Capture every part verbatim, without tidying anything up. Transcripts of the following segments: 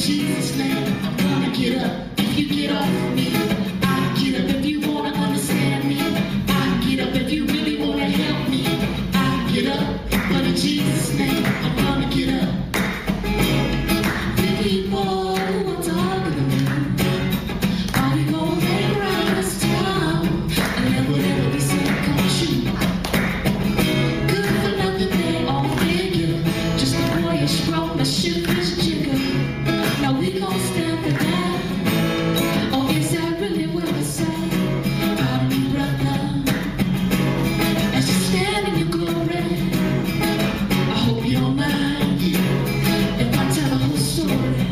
Jesus' name, I'm gonna get up. If you get off me, I get up. If you wanna understand me, I get up. If you really wanna help me, I get up. But in Jesus' name, I'm gonna get up. The people who are talking to me, are we gonna make right this time? And then whatever we say, come shoot. Good for nothing, they all figure. Just a boyish grown, a ship is jigger. Now we gon' stand for that. Or is that really what we say? Pardon me, brother. As you stand in your glory, I hope you don't mind if I tell a whole story.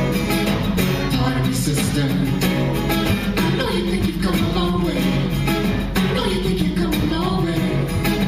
Pardon me, sister. I know you think you've come a long way. I know you think you've come a long way.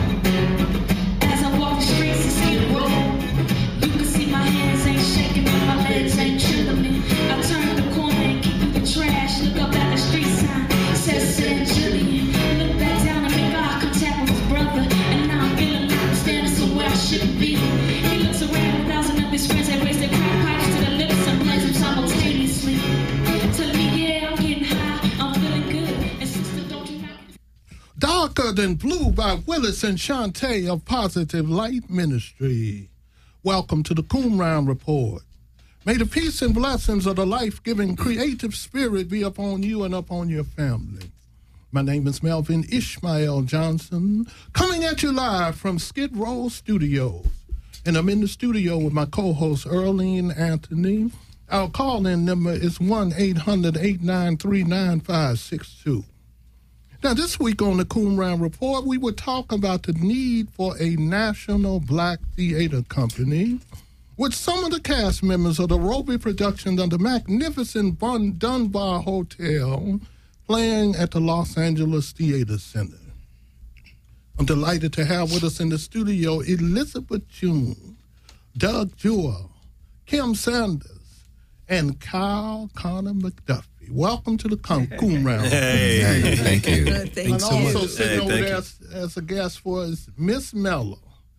As I walk the streets and skid row, you can see my hands ain't shaking and my legs ain't trailing me. I turn the corner and kick through the trash. Look up at the street sign, it says San Julian. Look back down and make eye contact with his brother. And now I'm feeling like I'm standing somewhere I shouldn't be. He looks around, a thousand of his friends that raise their crack pipes to the lips and plays them simultaneously. Telling me, yeah, I'm getting high, I'm feeling good. And sister, don't you know? Darker Than Blue by Willis and Shantae of Positive Light Ministry. Welcome to the Qumran Report. May the peace and blessings of the life-giving creative spirit be upon you and upon your family. My name is Melvin Ishmael Johnson, coming at you live from Skid Row Studios. And I'm in the studio with my co-host, Earlene Anthony. Our call-in number is one eight hundred, eight nine three, nine five six two. Now, this week on the Qumran Report, we will talk about the need for a national black theater company with some of the cast members of the Roby Productions of the magnificent Bun Dunbar Hotel playing at the Los Angeles Theater Center. I'm delighted to have with us in the studio Elizabeth June, Doug Jewell, Kim Sanders, and Kyle Connor McDuffie. Welcome to the Cum- Qumran. Hey, hey, thank you. Good, thank And you. also So sitting Hey, over thank there you. as, as a guest for us, Miss Mello.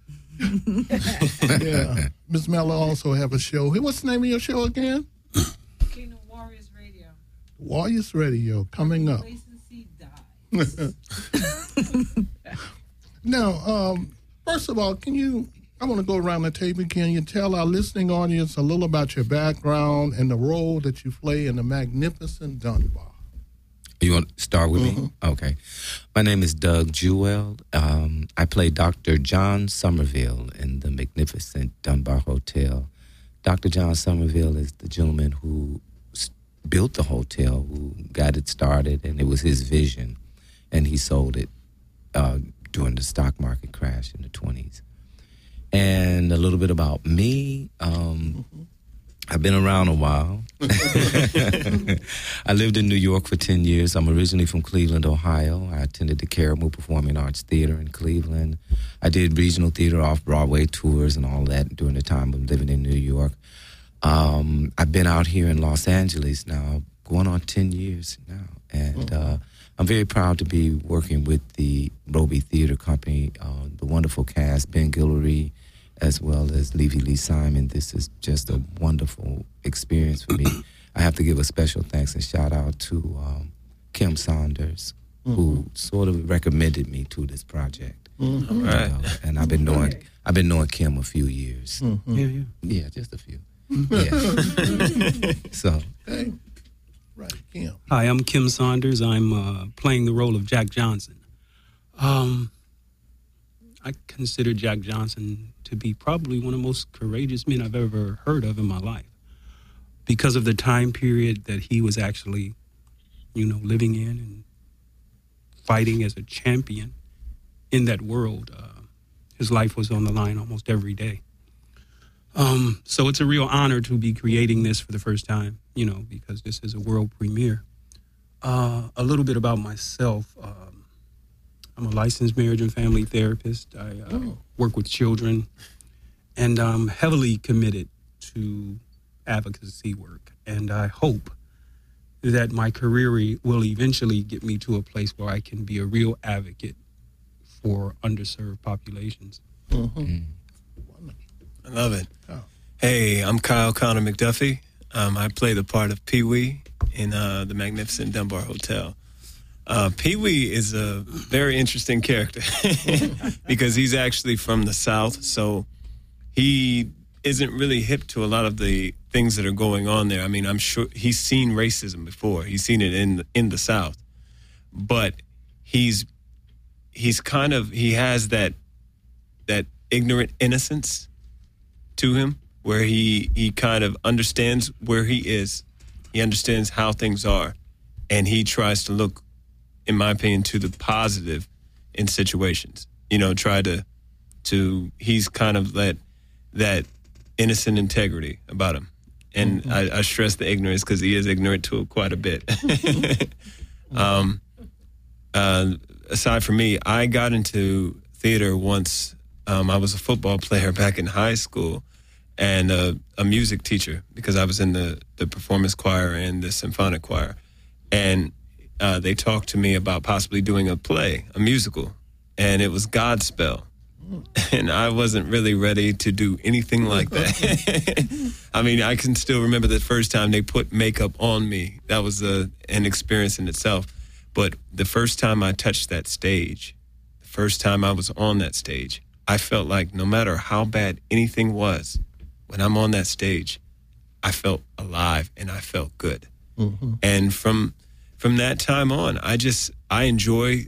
Yeah, Miss Mello also have a show. Hey, what's the name of your show again? Kingdom Warriors Radio. Warriors Radio, coming up. Complacency dies. Now, um, first of all, can you, I want to go around the table. Can you tell our listening audience a little about your background and the role that you play in the magnificent Dunbar? You want to start with Mhm. me? Okay. My name is Doug Jewell. Um, I play Doctor John Somerville in the magnificent Dunbar Hotel. Doctor John Somerville is the gentleman who s- built the hotel, who got it started, and it was his vision, and he sold it uh, during the stock market crash in the twenties. And a little bit about me. Um, I've been around a while. I lived in New York for ten years. I'm originally from Cleveland, Ohio. I attended the Caribou Performing Arts Theater in Cleveland. I did regional theater, off-Broadway tours and all that during the time of living in New York. Um, I've been out here in Los Angeles now, going on ten years now. And uh, I'm very proud to be working with the Roby Theater Company, uh, the wonderful cast, Ben Guillory, as well as Levy Lee Simon. This is just a wonderful experience for me. I have to give a special thanks and shout out to um, Kim Saunders, mm-hmm. who sort of recommended me to this project. Mm-hmm. Right. Uh, and I've been knowing I've been knowing Kim a few years. Mm-hmm. Yeah, yeah, yeah, just a few. Yeah. So, okay. Right, Kim. Hi, I'm Kim Saunders. I'm uh, playing the role of Jack Johnson. Um, I consider Jack Johnson to be probably one of the most courageous men I've ever heard of in my life, because of the time period that he was actually, you know, living in and fighting as a champion in that world. Uh, his life was on the line almost every day. Um, so it's a real honor to be creating this for the first time, you know, because this is a world premiere. Uh, a little bit about myself. Um, I'm a licensed marriage and family therapist. I uh, Oh. work with children, and I'm heavily committed to advocacy work. And I hope that my career will eventually get me to a place where I can be a real advocate for underserved populations. Mm-hmm. mm. I love it. Oh. Hey, I'm Kyle Connor McDuffie. Um, I play the part of Pee Wee in uh, the Magnificent Dunbar Hotel. Uh, Pee Wee is a very interesting character because he's actually from the South, so he isn't really hip to a lot of the things that are going on there. I mean, I'm sure he's seen racism before. He's seen it in the, in the South, but he's he's kind of he has that that ignorant innocence to him, where he he kind of understands where he is, he understands how things are, and he tries to look, in my opinion, to the positive in situations. You know, try to to he's kind of that that innocent integrity about him, and mm-hmm. I, I stress the ignorance because he is ignorant to it quite a bit. um, uh, aside from me, I got into theater once. Um, I was a football player back in high school, and uh, a music teacher because I was in the, the performance choir and the symphonic choir. And uh, they talked to me about possibly doing a play, a musical, and it was Godspell. And I wasn't really ready to do anything like that. I mean, I can still remember the first time they put makeup on me. That was a, an experience in itself. But the first time I touched that stage, the first time I was on that stage, I felt like no matter how bad anything was, when I'm on that stage, I felt alive and I felt good. Mm-hmm. And from from that time on, I just, I enjoy,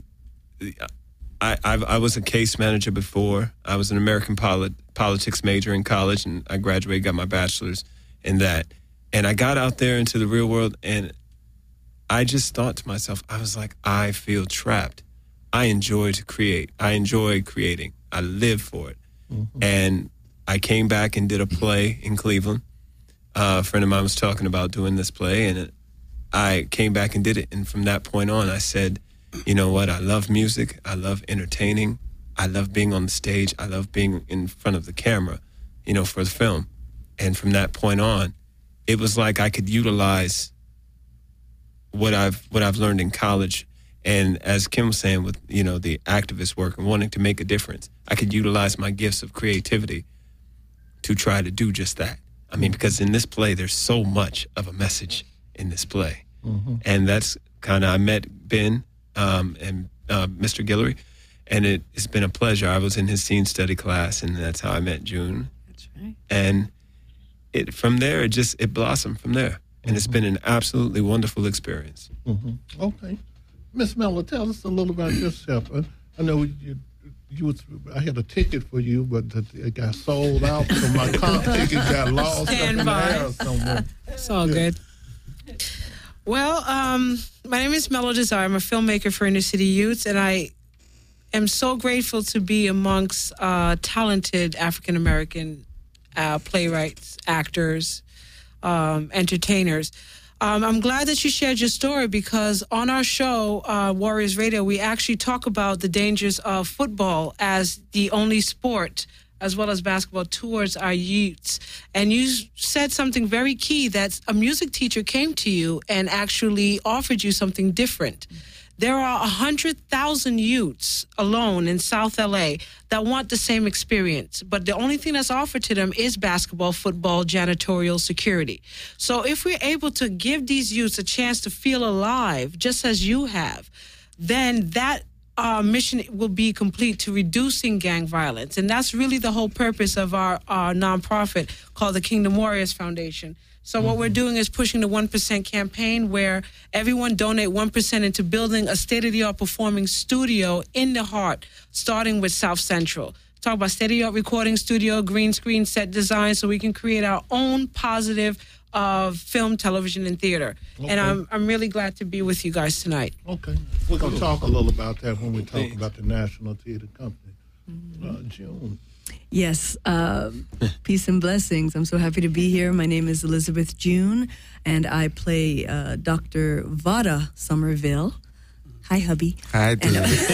I I've, I was a case manager before. I was an American polit, politics major in college, and I graduated, got my bachelor's in that. And I got out there into the real world, and I just thought to myself, I was like, I feel trapped. I enjoy to create. I enjoy creating. I live for it. Mm-hmm. And I came back and did a play in Cleveland. Uh, a friend of mine was talking about doing this play, and I came back and did it. And from that point on, I said, you know what? I love music. I love entertaining. I love being on the stage. I love being in front of the camera, you know, for the film. And from that point on, it was like I could utilize what I've what I've learned in college. And as Kim was saying, with, you know, the activist work and wanting to make a difference, I could utilize my gifts of creativity to try to do just that. I mean, because in this play, there's so much of a message in this play. Mm-hmm. And that's kind of, I met Ben um, and uh, Mister Guillory, and it, it's been a pleasure. I was in his scene study class, and that's how I met June. That's right. And it from there, it just, it blossomed from there. And mm-hmm. it's been an absolutely wonderful experience. Mm-hmm. Okay. Miss Miller, tell us a little about yourself. I, I know you, you was, I had a ticket for you, but it got sold out, so my comp ticket got lost Stand up in by. the air somewhere. It's all Yeah. good. Well, um, my name is Mello Desire. I'm a filmmaker for Inner City Youths, and I am so grateful to be amongst uh, talented African-American uh, playwrights, actors, um, entertainers. Um, I'm glad that you shared your story because on our show, uh, Warriors Radio, we actually talk about the dangers of football as the only sport, as well as basketball, towards our youths. And you said something very key, that a music teacher came to you and actually offered you something different. There are one hundred thousand youths alone in South L A that want the same experience, but the only thing that's offered to them is basketball, football, janitorial, security. So if we're able to give these youths a chance to feel alive, just as you have, then that uh, mission will be complete to reducing gang violence. And that's really the whole purpose of our, our nonprofit called the Kingdom Warriors Foundation. So what we're doing is pushing the one percent campaign, where everyone donate one percent into building a state-of-the-art performing studio in the heart, starting with South Central. Talk about state-of-the-art recording studio, green screen set design, so we can create our own positive uh, film, television, and theater. Okay. And I'm I'm really glad to be with you guys tonight. Okay. We're going to talk a little about that when we talk about the National Theater Company. Uh, June. Yes, uh, peace and blessings. I'm so happy to be here. My name is Elizabeth June, and I play uh, Doctor Vada Somerville. Hi, hubby. Hi, and,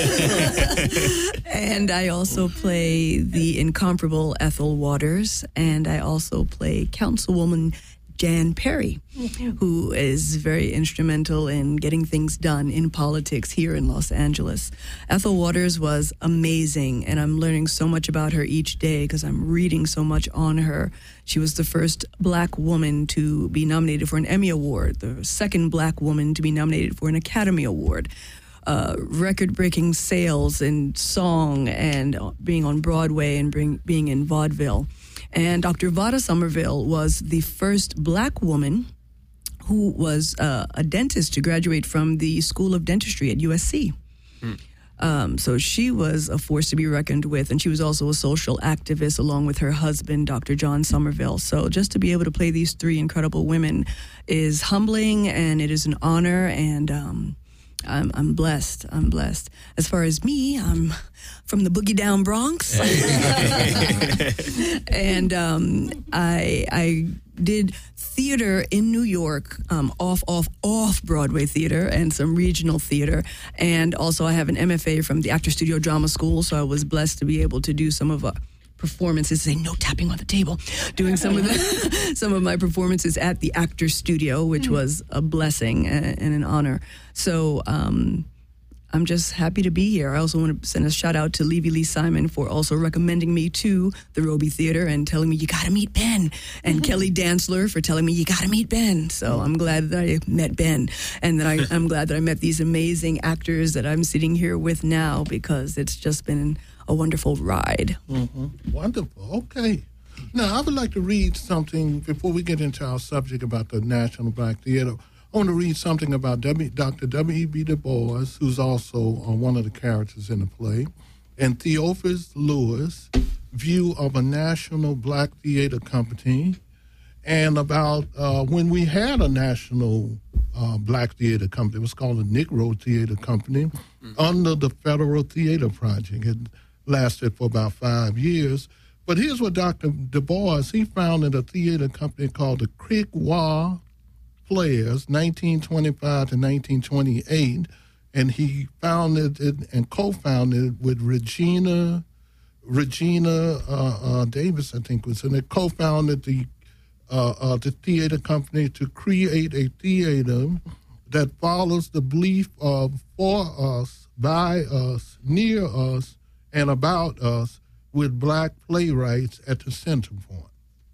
and I also play the incomparable Ethel Waters, and I also play Councilwoman Jan Perry, who is very instrumental in getting things done in politics here in Los Angeles. Ethel Waters was amazing, and I'm learning so much about her each day because I'm reading so much on her. She was the first black woman to be nominated for an Emmy Award, the second black woman to be nominated for an Academy Award. Uh, record-breaking sales in song and being on Broadway and bring, being in vaudeville. And Doctor Vada Somerville was the first black woman who was uh, a dentist to graduate from the School of Dentistry at U S C. Mm. Um, so she was a force to be reckoned with, and she was also a social activist along with her husband, Doctor John Somerville. So just to be able to play these three incredible women is humbling, and it is an honor, and um, I'm, I'm blessed. I'm blessed. As far as me, I'm from the Boogie Down Bronx. and um, I I did theater in New York, um, off, off, off Broadway theater and some regional theater. And also I have an M F A from the Actor Studio Drama School, so I was blessed to be able to do some of uh, performances, say no tapping on the table, doing some of the, some of my performances at the Actor Studio, which was a blessing and, and an honor. So um, I'm just happy to be here. I also want to send a shout out to Levy Lee Simon for also recommending me to the Roby Theater and telling me you got to meet Ben, and mm-hmm. Kelly Dantzler for telling me you got to meet Ben. So I'm glad that I met Ben, and that I, I'm glad that I met these amazing actors that I'm sitting here with now, because it's just been a wonderful ride. Mm-hmm. Wonderful. Okay. Now, I would like to read something before we get into our subject about the National Black Theater. I want to read something about w, Doctor W E B Du Bois, who's also uh, one of the characters in the play, and Theophilus Lewis' view of a national black theater company, and about uh, when we had a national uh, black theater company. It was called the Negro Theater Company mm-hmm. under the Federal Theater Project. It lasted for about five years. But here's what Doctor Du Bois, he founded a theater company called the Creek-War Players, nineteen twenty-five to nineteen twenty-eight, and he founded it and co-founded it with Regina Regina uh, uh, Davis, I think was, and they co-founded the uh, uh, the theater company to create a theater that follows the belief of for us, by us, near us, and about us, with black playwrights at the center point.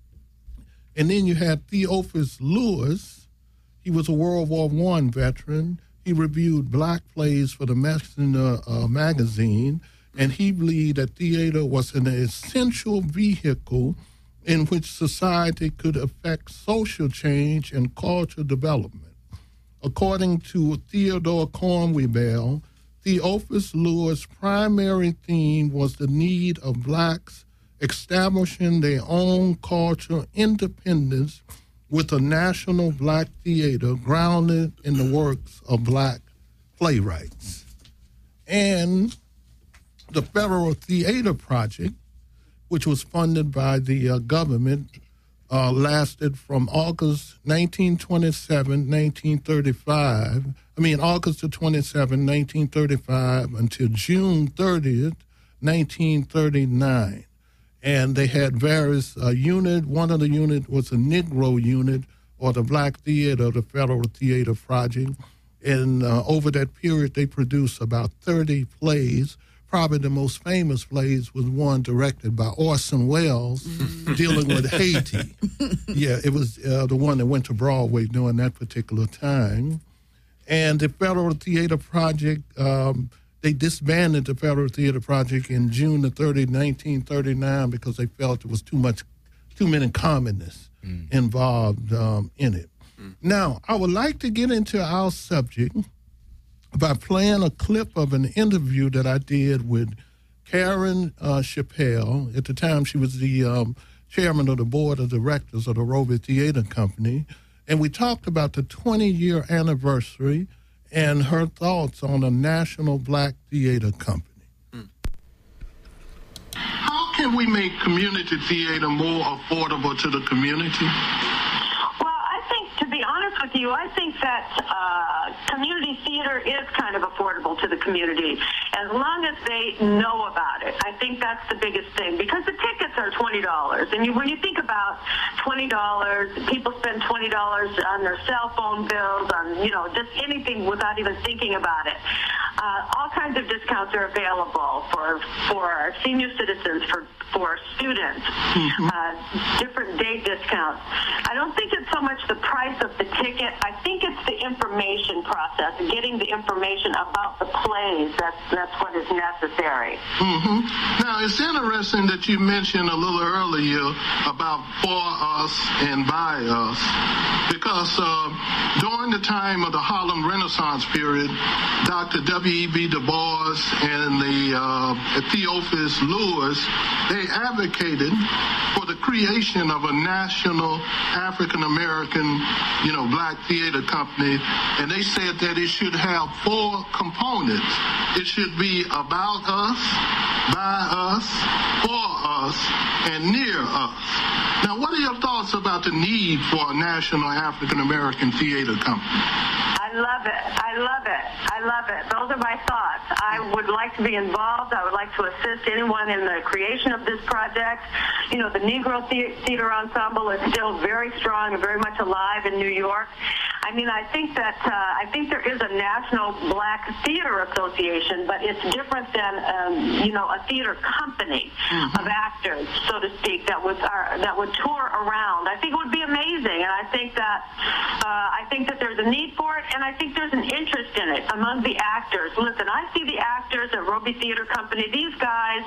And then you had Theophilus Lewis. He was a World War One veteran. He reviewed black plays for the Messenger uh, magazine, and he believed that theater was an essential vehicle in which society could affect social change and cultural development. According to Theodore Conway Bell, Theophilus Lewis' primary theme was the need of blacks establishing their own cultural independence with a national black theater grounded in the works of black playwrights. And the Federal Theater Project, which was funded by the uh, government, uh, lasted from August nineteen twenty-seven, nineteen thirty-five, I mean August the twenty-seventh, nineteen thirty-five until June thirtieth, nineteen thirty-nine. And they had various uh, units. One of the units was a Negro unit, or the Black Theater, the Federal Theater Project. And uh, over that period, they produced about thirty plays. Probably the most famous plays was one directed by Orson Welles dealing with Haiti. Yeah, it was uh, the one that went to Broadway during that particular time. And the Federal Theater Project, um, they disbanded the Federal Theater Project in June the thirtieth, nineteen thirty-nine, because they felt there was too much, too many communists mm. involved um, in it. Mm. Now, I would like to get into our subject by playing a clip of an interview that I did with Karen uh, Chappelle. At the time, she was the um, chairman of the board of directors of the Roby Theater Company. And we talked about the twenty-year anniversary and her thoughts on a national black theater company. Mm. How can we make community theater more affordable to the community? Well, I think, to be honest with you. I think that uh, community theater is kind of affordable to the community as long as they know about it. I think that's the biggest thing because the tickets are twenty dollars. And you, when you think about twenty dollars, people spend twenty dollars on their cell phone bills, on, you know, just anything without even thinking about it. Uh, all kinds of discounts are available for for our senior citizens, for for students, mm-hmm. uh, different day discounts. I don't think it's so much the price of the ticket. I think it's the information process, getting the information about the plays. That's that's what is necessary. Mm-hmm. Now, it's interesting that you mentioned a little earlier about for us and by us, because uh, during the time of the Harlem Renaissance period, Doctor W E B Du Bois and the uh, Theophilus Lewis, they advocated for the creation of a national African-American, you know, black theater company, and they said that it should have four components. It should be about us, by us, for us, and near us. Now, what are your thoughts about the need for a national African-American theater company? I love it. I love it. I love it. Those are my thoughts. I would like to be involved. I would like to assist anyone in the creation of this project. You know, the Negro the- Theater Ensemble is still very strong and very much alive in New York. I mean, I think that uh, I think there is a National Black Theater Association, but it's different than um, you know a theater company mm-hmm. of actors, so to speak, that would uh, that would tour around. I think it would be amazing, and I think that uh, I think that there's a need for it, and I think there's an interest in it among the actors. Listen, I see the actors at Roby Theater Company. These guys,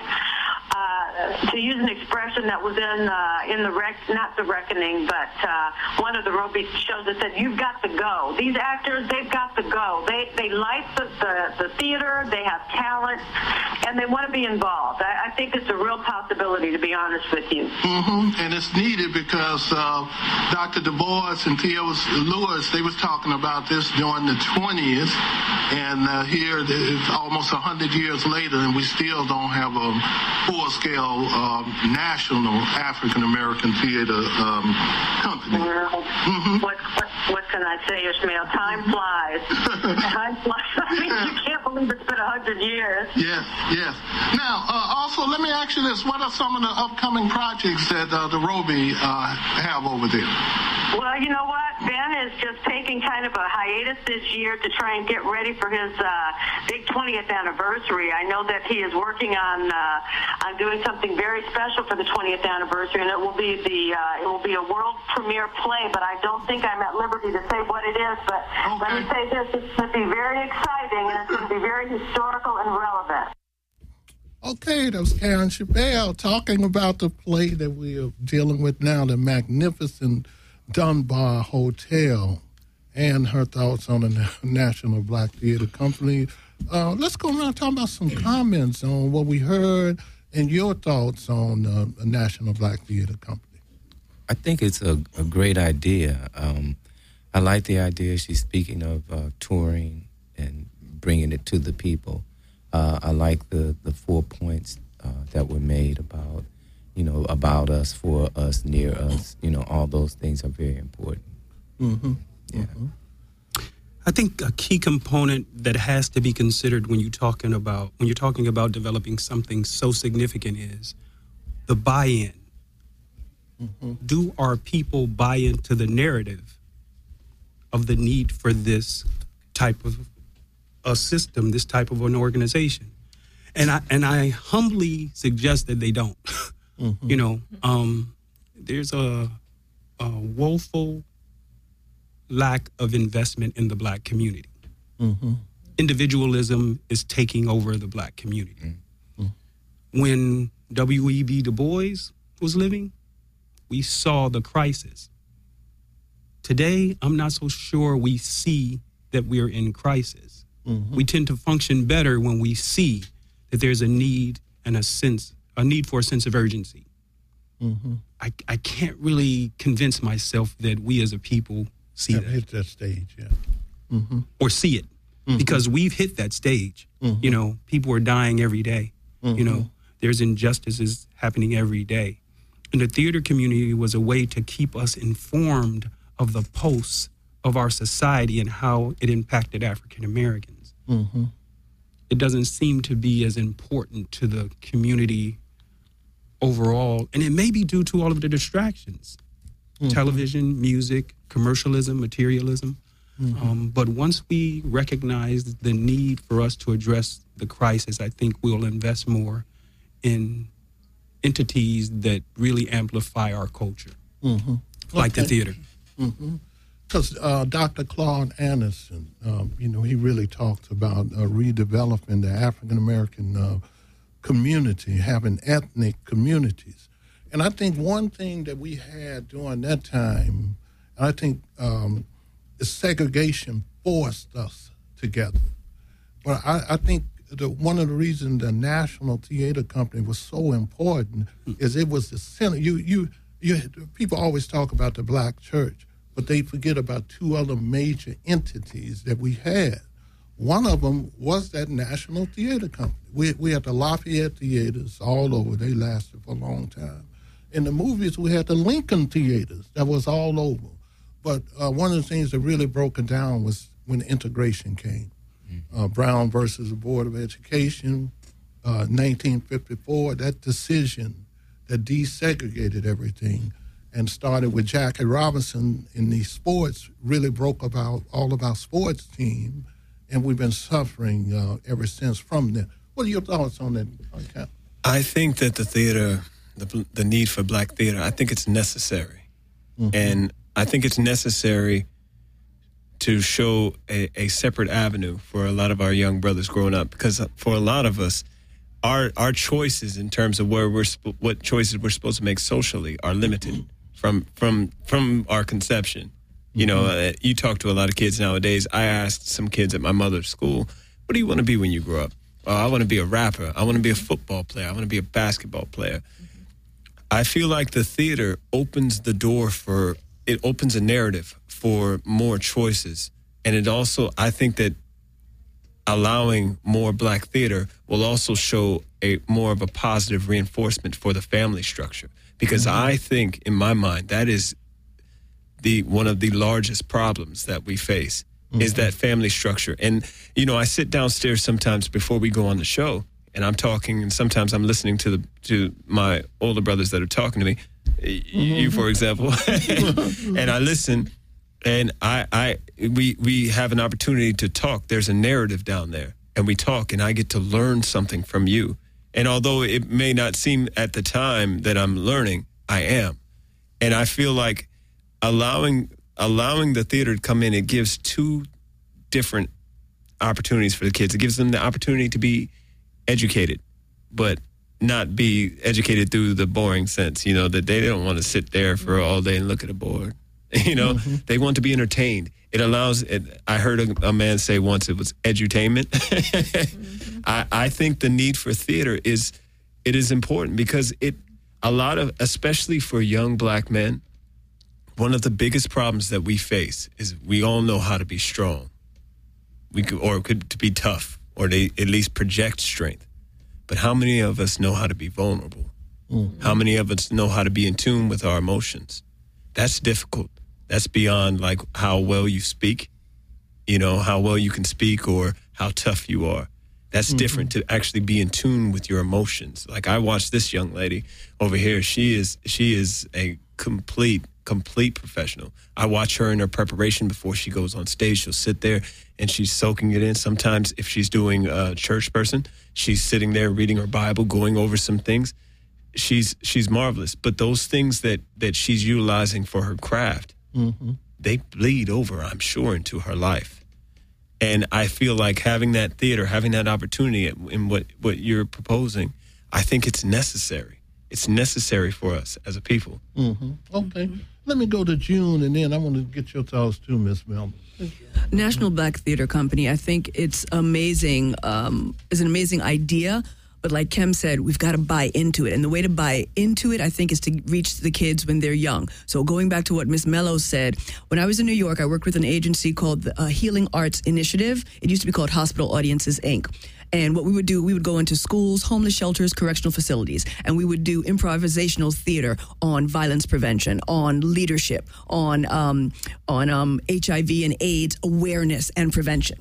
uh, to use an expression that was in uh, in the rec, not the Reckoning, but uh, one of the Roby shows that said, "You've got to go." These actors, they've got to go. They they like the, the, the theater, they have talent, and they want to be involved. I, I think it's a real possibility, to be honest with you. Mm-hmm. And it's needed because uh, Doctor Du Bois and Theo Lewis, they was talking about this during the twenties, and uh, here it's almost one hundred years later, and we still don't have a full-scale uh, national African-American theater um, company. Well, mm-hmm. what, what, what can I say, Ishmael? Time flies. Time flies. I mean, you can't believe it's been one hundred years. Yes, yes. Now, uh, also, let me ask you this. What are some of the upcoming projects that uh, the Roby uh, have over there? Well, you know what? Ben is just taking kind of a hiatus this year to try and get ready for his uh, big twentieth anniversary. I know that he is working on uh, on doing something very special for the twentieth anniversary, and it will be the uh, it will be a world premiere play. But I don't think I'm at liberty to say what it is. But okay. Let me say this: it's going to be very exciting, and it's going to be very historical and relevant. Okay, that was Karen Chabelle talking about the play that we are dealing with now, the Magnificent Dunbar Hotel, and her thoughts on the National Black Theater Company. Uh, let's go around and talk about some comments on what we heard and your thoughts on uh, the National Black Theater Company. I think it's a, a great idea. Um, I like the idea she's speaking of uh, touring and bringing it to the people. Uh, I like the, the four points uh, that were made about, you know, about us, for us, near us. You know, all those things are very important. Mm-hmm. Yeah. Mm-hmm. I think a key component that has to be considered when you're talking about when you're talking about developing something so significant is the buy-in. Mm-hmm. Do our people buy into the narrative of the need for this type of a system, this type of an organization? And I and I humbly suggest that they don't. Mm-hmm. You know, um, there's a, a woeful lack of investment in the black community. Mm-hmm. Individualism is taking over the black community. Mm-hmm. When W E B Du Bois was living, we saw the crisis. Today, I'm not so sure we see that we're in crisis. Mm-hmm. We tend to function better when we see that there's a need and a sense, a need for a sense of urgency. Mm-hmm. I, I can't really convince myself that we as a people see Have that. hit that stage, yeah. Mm-hmm. Or see it. Mm-hmm. Because we've hit that stage. Mm-hmm. You know, people are dying every day. Mm-hmm. You know, there's injustices happening every day. And the theater community was a way to keep us informed of the pulse of our society and how it impacted African Americans. Mm-hmm. It doesn't seem to be as important to the community overall, and it may be due to all of the distractions. Mm-hmm. Television, music, commercialism, materialism. Mm-hmm. Um, but once we recognize the need for us to address the crisis, I think we'll invest more in entities that really amplify our culture, mm-hmm. like okay. the theater. Because mm-hmm. uh, Doctor Claude Anderson, um, you know, he really talks about uh, redeveloping the African American uh, community, having ethnic communities. And I think one thing that we had during that time, and I think um, the segregation forced us together. But I, I think the, one of the reasons the National Theater Company was so important is it was the center. You, you, you, people always talk about the black church, but they forget about two other major entities that we had. One of them was that National Theater Company. We, we had the Lafayette Theaters all over. They lasted for a long time. In the movies, we had the Lincoln Theaters that was all over. But uh, one of the things that really broke it down was when integration came. Mm-hmm. Uh, Brown versus the Board of Education, uh, nineteen fifty-four, that decision that desegregated everything and started with Jackie Robinson in the sports really broke about all of our sports team, and we've been suffering uh, ever since from there. What are your thoughts on that, Cap? I think that the theater, the, the need for black theater, I think it's necessary. Mm-hmm. And I think it's necessary to show a, a separate avenue for a lot of our young brothers growing up, because for a lot of us, our our choices in terms of where we're sp- what choices we're supposed to make socially are limited from from from our conception. You know, uh, you talk to a lot of kids nowadays. I asked some kids at my mother's school, "What do you want to be when you grow up?" Oh, I want to be a rapper. I want to be a football player. I want to be a basketball player. I feel like the theater opens the door for. It opens a narrative for more choices. And it also, I think that allowing more black theater will also show a more of a positive reinforcement for the family structure. Because mm-hmm. I think, in my mind, that is the one of the largest problems that we face, mm-hmm. is that family structure. And, you know, I sit downstairs sometimes before we go on the show, and I'm talking, and sometimes I'm listening to the to my older brothers that are talking to me, mm-hmm. you, for example, and I listen, and I, I, we, we have an opportunity to talk. There's a narrative down there, and we talk, and I get to learn something from you. And although it may not seem at the time that I'm learning, I am, and I feel like allowing allowing the theater to come in, it gives two different opportunities for the kids. It gives them the opportunity to be educated, but not be educated through the boring sense, you know, that they don't want to sit there for all day and look at a board. You know, mm-hmm. they want to be entertained. It allows, it, I heard a, a man say once it was edutainment. mm-hmm. I, I think the need for theater is, it is important because it, a lot of, especially for young black men, one of the biggest problems that we face is we all know how to be strong. We could, or could to be tough, or they at least project strength. But how many of us know how to be vulnerable? Mm-hmm. How many of us know how to be in tune with our emotions? That's difficult. That's beyond like how well you speak, you know, how well you can speak or how tough you are. That's mm-hmm. different to actually be in tune with your emotions. Like I watched this young lady over here. She is she is a complete, complete professional. I watch her in her preparation before she goes on stage. She'll sit there and she's soaking it in. Sometimes if she's doing a church person, she's sitting there reading her Bible, going over some things. She's she's marvelous. But those things that, that she's utilizing for her craft, mm-hmm. they bleed over, I'm sure, into her life. And I feel like having that theater, having that opportunity in what, what you're proposing, I think it's necessary. It's necessary for us as a people. Mm-hmm. Okay. Let me go to June, and then I want to get your thoughts too, Miss Melvin. National Black Theater Company, I think it's amazing. Um, it's an amazing idea, But like Kem said, we've got to buy into it. And the way to buy into it, I think, is to reach the kids when they're young. So going back to what Miss Mello said, when I was in New York, I worked with an agency called the uh, Healing Arts Initiative. It used to be called Hospital Audiences, Incorporated. And what we would do, we would go into schools, homeless shelters, correctional facilities, and we would do improvisational theater on violence prevention, on leadership, on um, on um, H I V and AIDS awareness and prevention.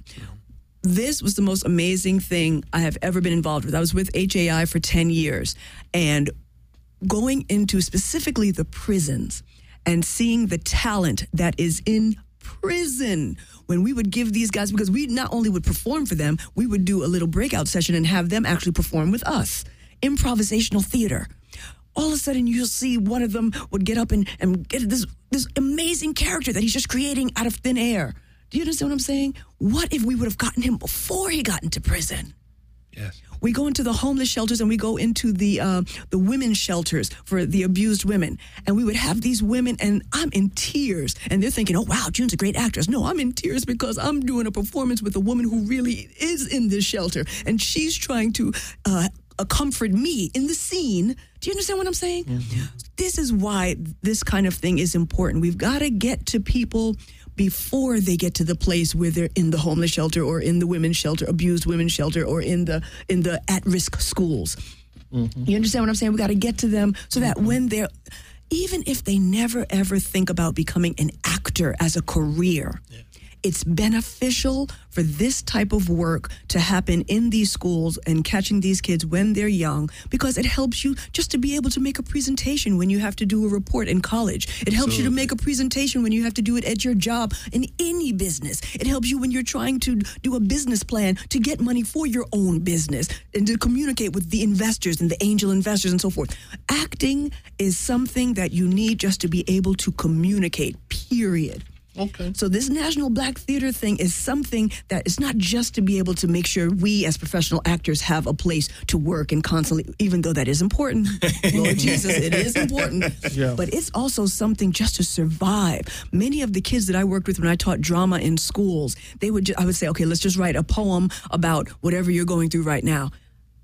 This was the most amazing thing I have ever been involved with. I was with H A I for ten years, and going into specifically the prisons and seeing the talent that is in prison. When we would give these guys, because we not only would perform for them, we would do a little breakout session and have them actually perform with us. Improvisational theater. All of a sudden, you'll see one of them would get up and, and get this, this amazing character that he's just creating out of thin air. Do you understand what I'm saying? What if we would have gotten him before he got into prison? Yes. We go into the homeless shelters and we go into the uh, the women's shelters for the abused women. And we would have these women, and I'm in tears. And they're thinking, oh, wow, June's a great actress. No, I'm in tears because I'm doing a performance with a woman who really is in this shelter. And she's trying to uh, uh, comfort me in the scene. Do you understand what I'm saying? Mm-hmm. This is why this kind of thing is important. We've got to get to people before they get to the place where they're in the homeless shelter or in the women's shelter, abused women's shelter, or in the in the at-risk schools. Mm-hmm. You understand what I'm saying? We got to get to them so that when they're, even if they never ever think about becoming an actor as a career, yeah. It's beneficial for this type of work to happen in these schools and catching these kids when they're young, because it helps you just to be able to make a presentation when you have to do a report in college. It helps Absolutely. you to make a presentation when you have to do it at your job in any business. It helps you when you're trying to do a business plan to get money for your own business and to communicate with the investors and the angel investors and so forth. Acting is something that you need just to be able to communicate, period. Okay. So this National Black Theater thing is something that is not just to be able to make sure we as professional actors have a place to work and constantly, even though that is important, Lord Jesus, it is important. Yeah. But it's also something just to survive. Many of the kids that I worked with when I taught drama in schools, they would, ju- I would say, okay, let's just write a poem about whatever you're going through right now.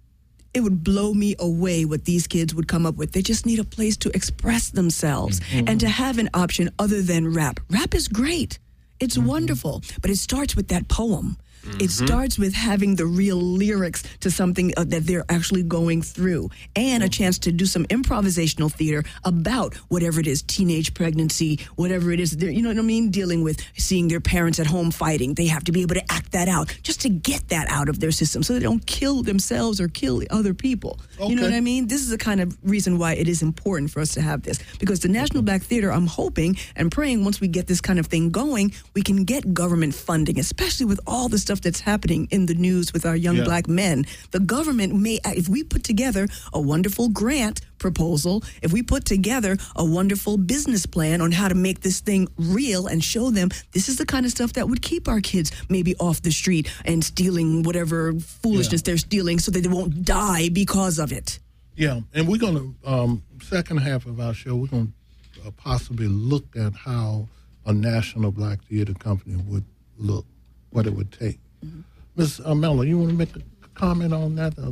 It would blow me away what these kids would come up with. They just need a place to express themselves mm-hmm. and to have an option other than rap. Rap is great. It's mm-hmm. wonderful. But it starts with that poem. Mm-hmm. It starts with having the real lyrics to something uh, that they're actually going through, and a chance to do some improvisational theater about whatever it is, teenage pregnancy, whatever it is, you know what I mean, dealing with seeing their parents at home fighting. They have to be able to act that out just to get that out of their system so they don't kill themselves or kill other people. Okay. You know what I mean? This is the kind of reason why it is important for us to have this, because the National Black Theater, I'm hoping and praying once we get this kind of thing going, we can get government funding, especially with all the stuff that's happening in the news with our young yeah. black men. The government may, if we put together a wonderful grant proposal, if we put together a wonderful business plan on how to make this thing real and show them this is the kind of stuff that would keep our kids maybe off the street and stealing whatever foolishness yeah. they're stealing so that they won't die because of it. Yeah, and we're going to, um, second half of our show, we're going to uh, possibly look at how a National Black Theater Company would look, what it would take. Miz Mm-hmm. Uh, Mello, you want to make a comment on that? Oh,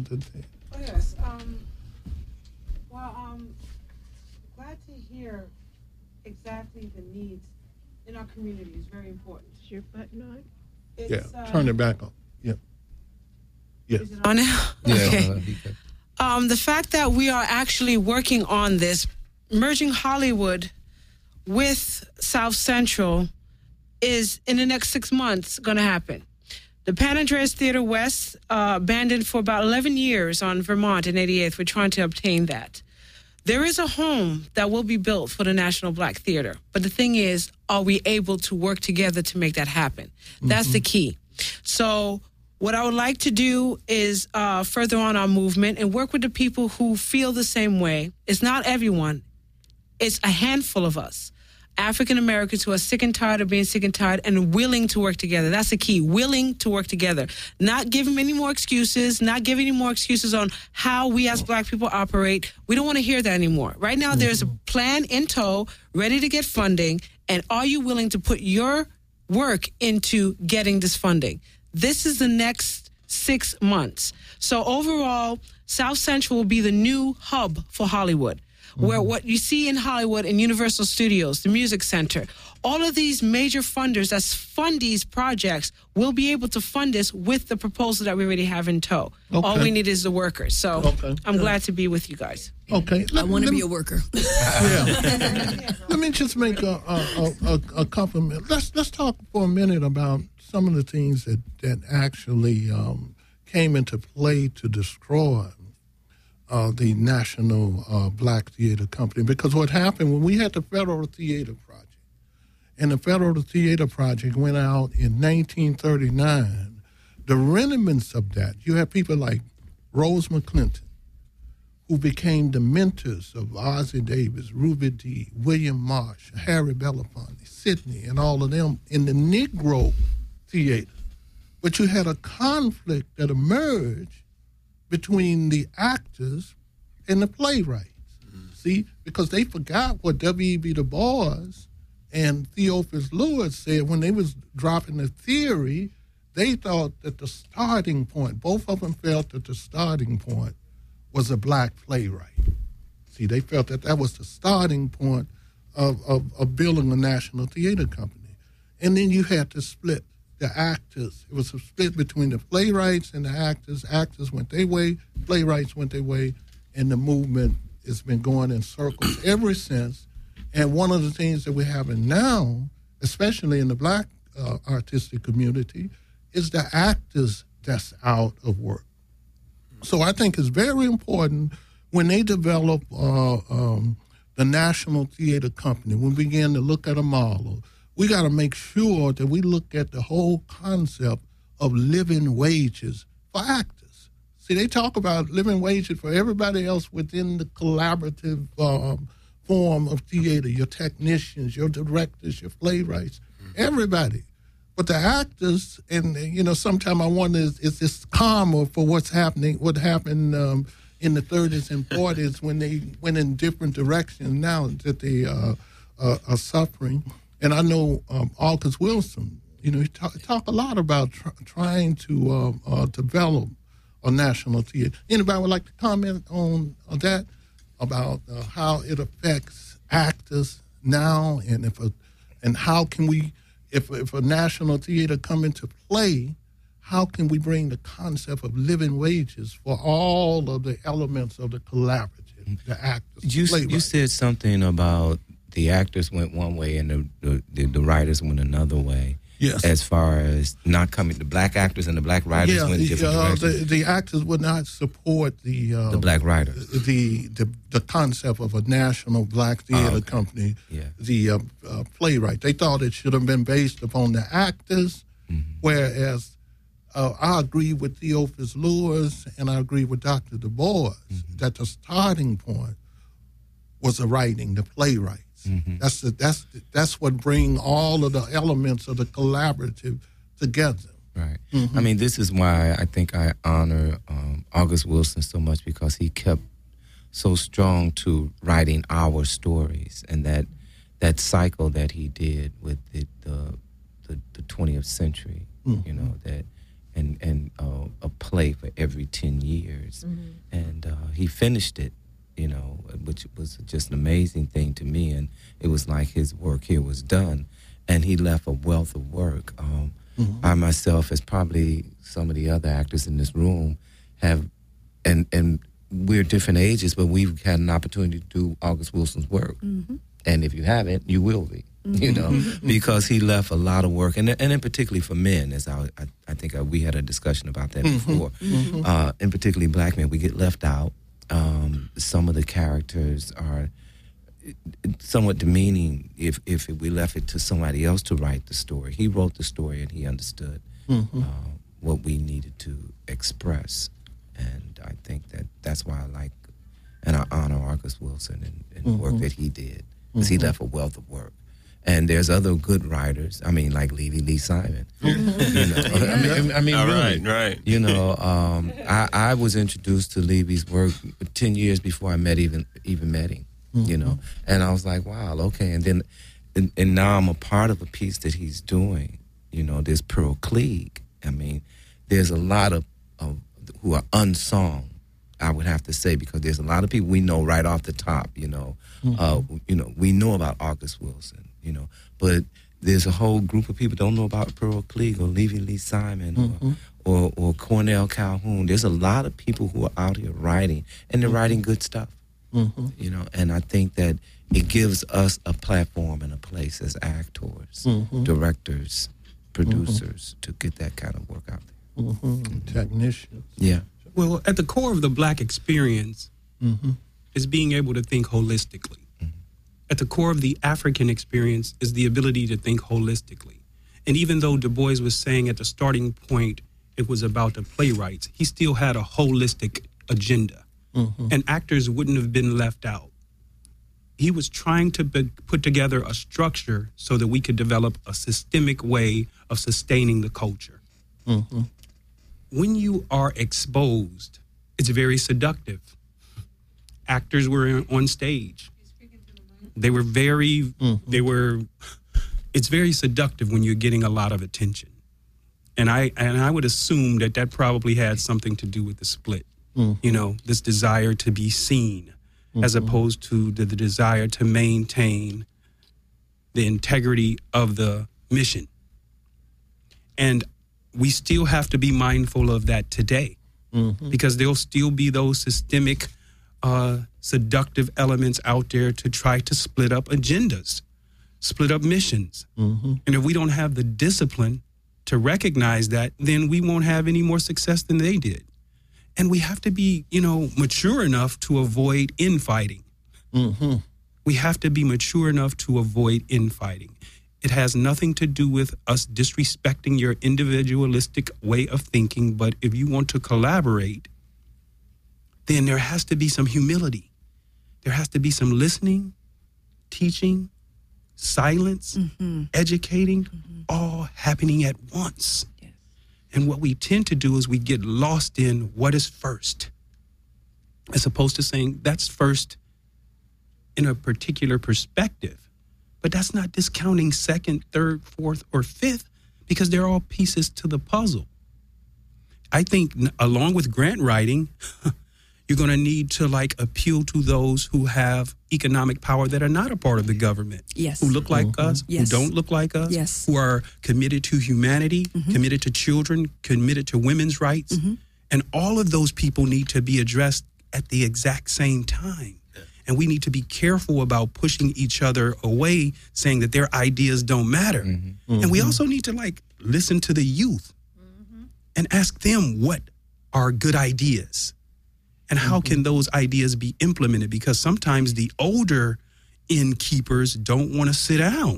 yes. Um, well, um, glad to hear exactly the needs in our community is very important. Is your button on? It's, yeah, uh, turn it back on. Yeah. Yes. Is it on now? Yeah. Okay. Um, the fact that we are actually working on this, merging Hollywood with South Central, is in the next six months going to happen. The Pan Andreas Theater West, uh, abandoned for about eleven years on Vermont and eighty-eighth. We're trying to obtain that. There is a home that will be built for the National Black Theater. But the thing is, are we able to work together to make that happen? Mm-hmm. That's the key. So what I would like to do is uh, further on our movement and work with the people who feel the same way. It's not everyone. It's a handful of us. African Americans who are sick and tired of being sick and tired and willing to work together. That's the key, willing to work together. Not giving any more excuses, not giving any more excuses on how we as black people operate. We don't want to hear that anymore. Right now, mm-hmm. there's a plan in tow, ready to get funding, and are you willing to put your work into getting this funding? This is the next six months. So overall, South Central will be the new hub for Hollywood, where what you see in Hollywood and Universal Studios, the Music Center, all of these major funders that fund these projects will be able to fund this with the proposal that we already have in tow. Okay. All we need is the workers. So Okay. I'm glad to be with you guys. Okay. I want to be a worker. Yeah. Let me just make a a, a, a couple of minutes. Let's let's talk for a minute about some of the things that that actually um, came into play to destroy uh, the National uh, Black Theater Company. Because what happened when we had the Federal Theater Project, and the Federal Theater Project went out in nineteen thirty-nine, the remnants of that, you have people like Rose McClinton, who became the mentors of Ossie Davis, Ruby Dee, William Marsh, Harry Belafonte, Sidney, and all of them in the Negro theater. But you had a conflict that emerged between the actors and the playwrights. Mm-hmm. See, because they forgot what W E B Du Bois and Theophilus Lewis said when they was dropping the theory. They thought that the starting point, both of them felt that the starting point was a black playwright. See, they felt that that was the starting point of, of, of building a national theater company. And then you had to split the actors. It was a split between the playwrights and the actors. Actors went their way, playwrights went their way, and the movement has been going in circles ever since. And one of the things that we're having now, especially in the black uh, artistic community, is the actors that's out of work. So I think it's very important when they develop uh, um, the National Theater Company, when we begin to look at a model, we got to make sure that we look at the whole concept of living wages for actors. See, they talk about living wages for everybody else within the collaborative um, form of theater, your technicians, your directors, your playwrights, everybody. But the actors, and you know, sometimes I wonder is, is this karma for what's happening, what happened um, in the thirties and forties when they went in different directions now that they uh, uh, are suffering. And I know um, August Wilson, you know, he talk, talk a lot about tr- trying to uh, uh, develop a national theater. Anybody would like to comment on, on that, about uh, how it affects actors now, and if a, and how can we, If, if a national theater come into play, how can we bring the concept of living wages for all of the elements of the collaborative, the actors, You, playwrights? you said something about the actors went one way and the, the, the writers went another way. Yes. As far as not coming, the black actors and the black writers yeah, went in different uh, directions. the, the actors would not support the uh, The black writers. the, the the concept of a national black theater Oh, okay. company. Yeah. The uh, uh, playwright, they thought it should have been based upon the actors, Mm-hmm. whereas uh, I agree with Theophilus Lewis and I agree with Doctor Du Bois Mm-hmm. that the starting point was the writing, the playwrights. Mm-hmm. That's the, that's the, that's what bring all of the elements of the collaborative together. Right. Mm-hmm. I mean, this is why I think I honor um, August Wilson so much, because he kept so strong to writing our stories, and that that cycle that he did with the the, the, the twentieth century, Mm-hmm. you know, that and and uh, a play for every ten years, and uh, he finished it, you know, which was just an amazing thing to me, and it was like his work here was done, and he left a wealth of work. Um, Mm-hmm. I myself, as probably some of the other actors in this room, have, and and we're different ages, but we've had an opportunity to do August Wilson's work. Mm-hmm. And if you haven't, you will be, you know, because he left a lot of work, and and in particularly for men, as I I, I think I, we had a discussion about that before. Mm-hmm. Uh, in particularly black men, we get left out. Um, some of the characters are somewhat demeaning if if we left it to somebody else to write the story. He wrote the story and he understood Mm-hmm. uh, what we needed to express, and I think that that's why I like and I honor August Wilson and, and the work that he did, because he left a wealth of work. And there's other good writers. I mean, like Levy Lee Simon. You know, I mean, I mean, All really, right, right. You know, um, I, I was introduced to Levy's work ten years before I met even even met him. You know, and I was like, wow, okay. And then, and, and now I'm a part of a piece that he's doing. You know, there's Pearl Cleage. I mean, there's a lot of of who are unsung, I would have to say, because there's a lot of people we know right off the top, you know. Mm-hmm. Uh, you know, we know about August Wilson, you know, but there's a whole group of people don't know about Pearl Cleage or Levy Lee Simon mm-hmm. or, or or Cornell Calhoun. There's a lot of people who are out here writing, and they're mm-hmm. writing good stuff, mm-hmm. you know, and I think that it gives us a platform and a place as actors, mm-hmm. directors, producers, mm-hmm. to get that kind of work out there. Mm-hmm. Mm-hmm. Technicians. Yeah. Well, at the core of the Black experience mm-hmm. is being able to think holistically. Mm-hmm. At the core of the African experience is the ability to think holistically. And even though Du Bois was saying at the starting point it was about the playwrights, he still had a holistic agenda. Mm-hmm. And actors wouldn't have been left out. He was trying to be, put together a structure so that we could develop a systemic way of sustaining the culture. Mm-hmm. When you are exposed, it's very seductive. Actors were on stage. They were very, mm-hmm. they were, it's very seductive when you're getting a lot of attention. And I and I would assume that that probably had something to do with the split. Mm-hmm. You know, this desire to be seen mm-hmm. as opposed to the, the desire to maintain the integrity of the mission. And we still have to be mindful of that today mm-hmm. because there'll still be those systemic, uh, seductive elements out there to try to split up agendas, split up missions. Mm-hmm. And if we don't have the discipline to recognize that, then we won't have any more success than they did. And we have to be, you know, mature enough to avoid infighting. Mm-hmm. We have to be mature enough to avoid infighting. It has nothing to do with us disrespecting your individualistic way of thinking, but if you want to collaborate, then there has to be some humility. There has to be some listening, teaching, silence, mm-hmm. educating, mm-hmm. all happening at once. Yes. And what we tend to do is we get lost in what is first, as opposed to saying that's first in a particular perspective. But that's not discounting second, third, fourth, or fifth, because they're all pieces to the puzzle. I think along with grant writing, you're going to need to like appeal to those who have economic power that are not a part of the government. Yes. Who look like mm-hmm. us, yes. who don't look like us, yes. who are committed to humanity, mm-hmm. committed to children, committed to women's rights. Mm-hmm. And all of those people need to be addressed at the exact same time. And we need to be careful about pushing each other away, saying that their ideas don't matter. Mm-hmm. Mm-hmm. And we also need to like listen to the youth mm-hmm. and ask them what are good ideas and how mm-hmm. can those ideas be implemented? Because sometimes the older innkeepers don't want to sit down